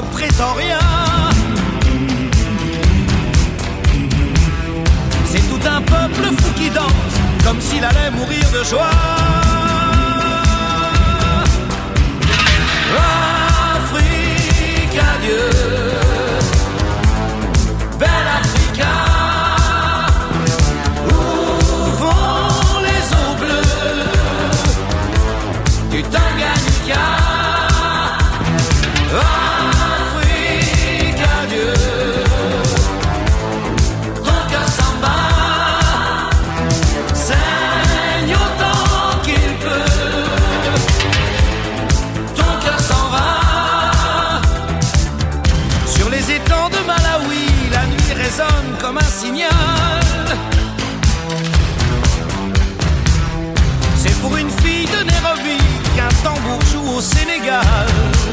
prétend rien. C'est tout un peuple fou qui danse, comme s'il allait mourir de joie. Afrique, adieu, belle Africa, où vont les eaux bleues du Tanganyika. Afrique, adieu, ton cœur s'en bat, saigne autant qu'il peut, ton cœur s'en va. Sur les étangs de Malawi, la nuit résonne comme un signal. C'est pour une fille de Nairobi qu'un tambour joue au Sénégal.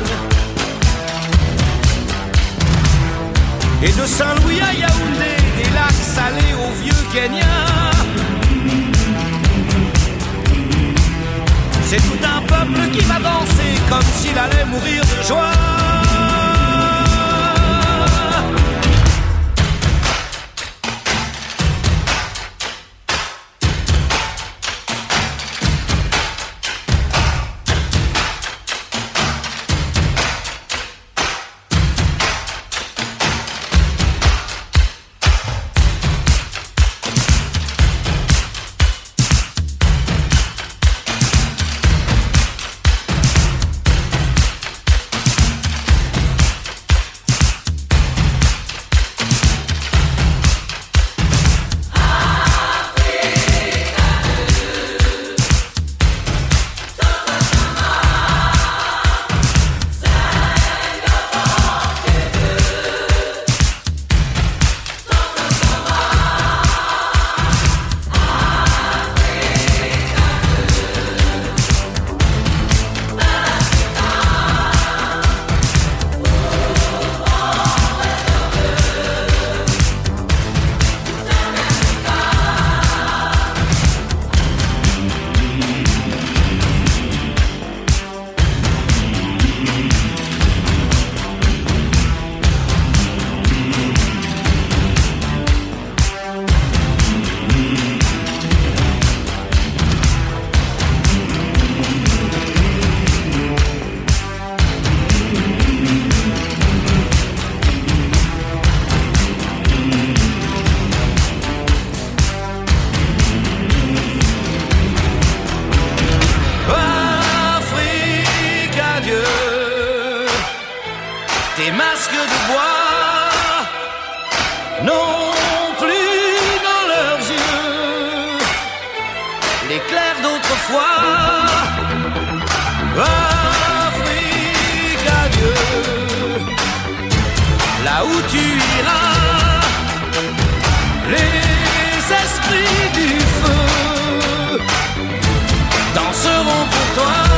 Et de Saint-Louis à Yaoundé, des lacs salés au vieux Kenya. C'est tout un peuple qui va danser comme s'il allait mourir de joie. Tes masques de bois non plus dans leurs yeux l'éclair d'autrefois. Afrique, adieu, là où tu iras, les esprits du feu danseront pour toi.